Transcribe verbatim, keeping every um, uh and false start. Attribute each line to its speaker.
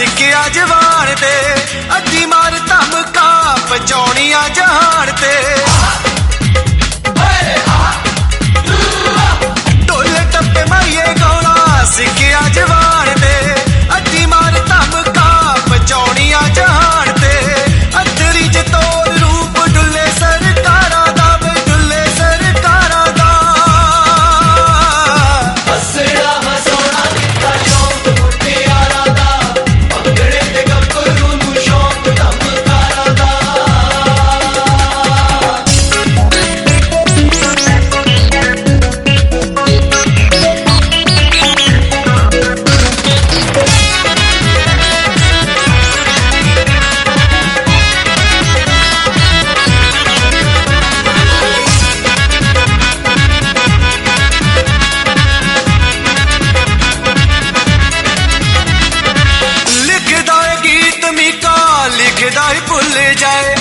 Speaker 1: सिक्किया जवान ते अद्धी मार धमका पहुंचाउणियां जहान ते ढोले टप्पे मारिए गाउणा सिक्किया जवान ते अद्धी मार धमका पहुंचाउणियां जहान ते अधरी च तोड़ रूप डुले सरकारां दा वे डुले सरकारां दा हसड़ा हसाउणा दित्ता शौक मुटियारां दा भंगड़े ते गभरू नूं शौक धमकारां दा लिखदा है गीत मीका लिखदा ही भुल जाए